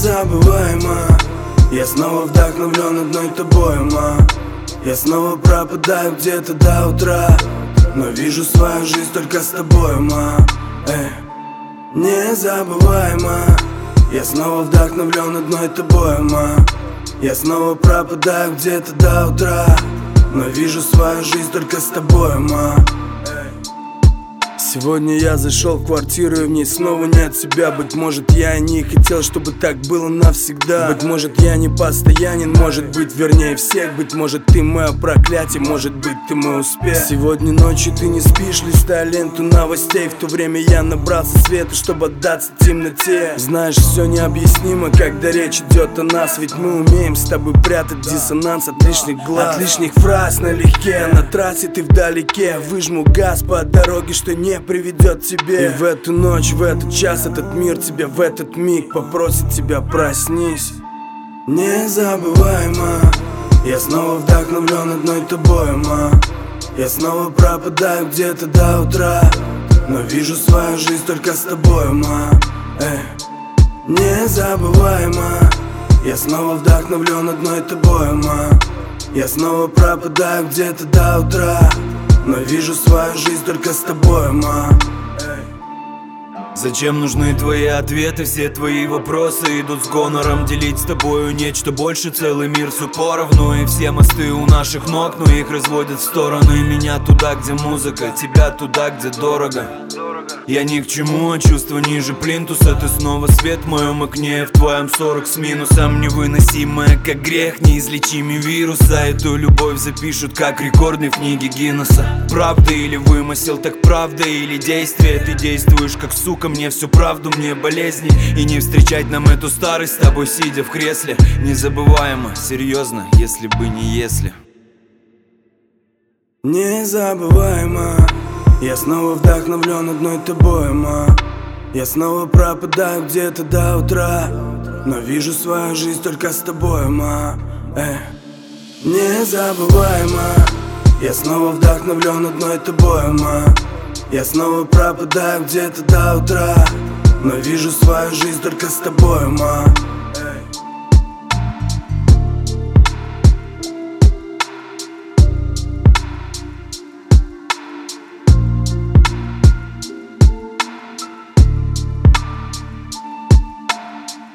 Незабываемо. Я снова вдохновлен одной тобой, ма. Я снова пропадаю где-то до утра, но вижу свою жизнь только с тобой, ма. Незабываемо. Я снова вдохновлен одной тобой, ма. Я снова пропадаю где-то до утра, но вижу свою жизнь только с тобой, ма. Сегодня я зашел в квартиру, и в ней снова нет тебя. Быть может, я и не хотел, чтобы так было навсегда. Быть может, я не постоянен, может быть, вернее всех. Быть может, ты мое проклятие, может быть, ты мой успех. Сегодня ночью ты не спишь, листая ленту новостей. В то время я набрался света, чтобы отдаться темноте. Знаешь, все необъяснимо, когда речь идет о нас. Ведь мы умеем с тобой прятать диссонанс от лишних глаз, от лишних фраз налегке. На трассе ты вдалеке, выжму газ по дороге, что не приведет к тебе. И в эту ночь, в этот час этот мир тебя в этот миг попросит тебя: проснись. Незабываемо. Я снова вдохновлен одной тобой, ма. Я снова пропадаю где-то до утра, но вижу свою жизнь только с тобой, ма. Незабываемо. Я снова вдохновлен одной тобой, ма. Я снова пропадаю где-то до утра, но вижу свою жизнь только с тобой, ма. Зачем нужны твои ответы? Все твои вопросы идут с гонором. Делить с тобою нечто больше, целый мир все поровну. И все мосты у наших ног, но их разводят в стороны. Меня туда, где музыка, тебя туда, где дорого. Я ни к чему, а чувство ниже плинтуса. Ты снова свет в моем окне, в твоем 40 с минусом. Невыносимая, как грех, неизлечимый вирус. А эту любовь запишут, как рекордный в книге Гиннесса. Правда или вымысел, так правда или действие. Ты действуешь как сука, мне всю правду, мне болезни. И не встречать нам эту старость с тобой, сидя в кресле. Незабываемо, серьезно, если бы не если. Незабываемо. Я снова вдохновлен одной тобой, ма. Я снова пропадаю где-то до утра, но вижу свою жизнь только с тобой, ма. Незабываемо. Я снова вдохновлен одной тобой, ма. Я снова пропадаю где-то до утра, но вижу свою жизнь только с тобой, ма.